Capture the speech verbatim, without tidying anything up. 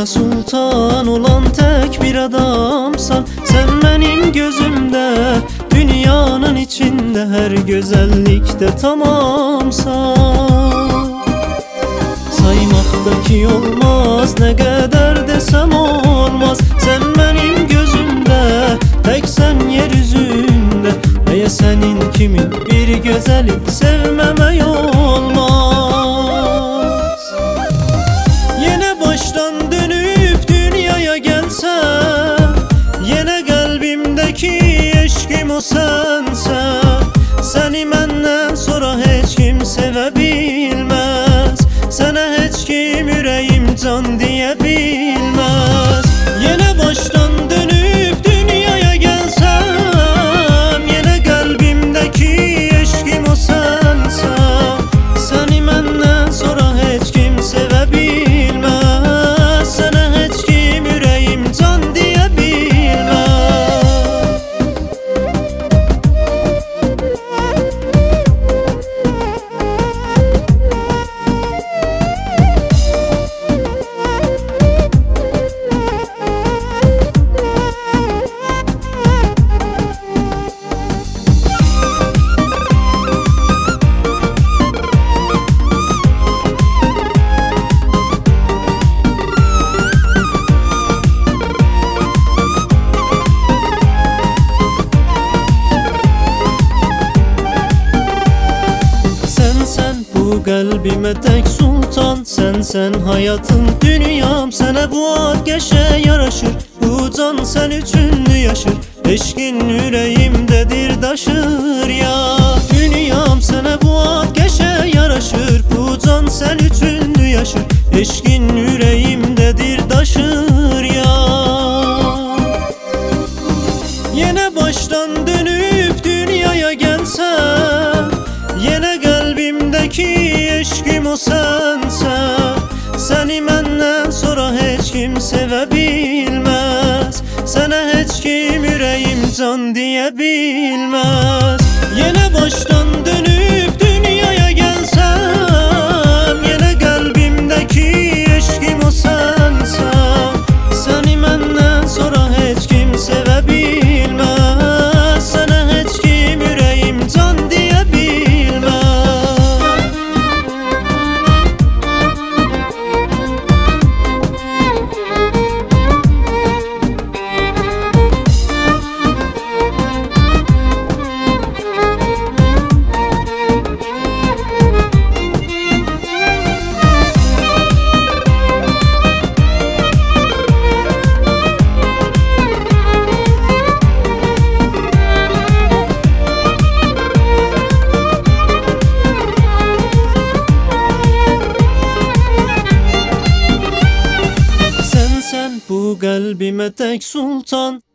Kalbime sultan olan tek bir adamsan. Sen benim gözümde, dünyanın içinde her güzellikte tamamsan. Saymaktaki olmaz, ne kadar desem olmaz. Sen benim gözümde, tek sen yeryüzünde. Neye senin kimin bir güzeli sevmeme olmaz. Yine baştan dönüp dünyaya gelsem, yine kalbimdeki eşkim o sensen. Seni benden sonra hiç kim sevebilmez. Sana hiç kim yüreğim can diyebilmez. Yine baştan dönüp dünyaya gelsem, yine kalbimdeki eşkim o sensen. Seni benden sonra hiç kim sevebilmez. Sana hiç kim yüreğim can diyebilmez. Kalbime tek sultan sen, sen hayatım dünyam. Sana bu ateşe yaraşır, bu can sen üçünlü yaşır. Eşkin yüreğimdedir taşır ya. Dünyam sana bu ateşe yaraşır, bu can sen üçünlü yaşır. Eşkin yüreğimdedir taşır ya. Yine baştan dönüp dünyaya gelsem, yine kalbimdeki eşkim o sensen. Seni benden sonra hiç kim sevebilmez. Sana hiç kim yüreğim can diyebilmez. Yine baştan dönüp dünyaya gelsem, yine kalbimdeki eşkim o sensen. Seni benden sonra hiç kim sevebilmez. Sana hiç kim yüreğim can diyebilmez. Bu kalbime tek sultan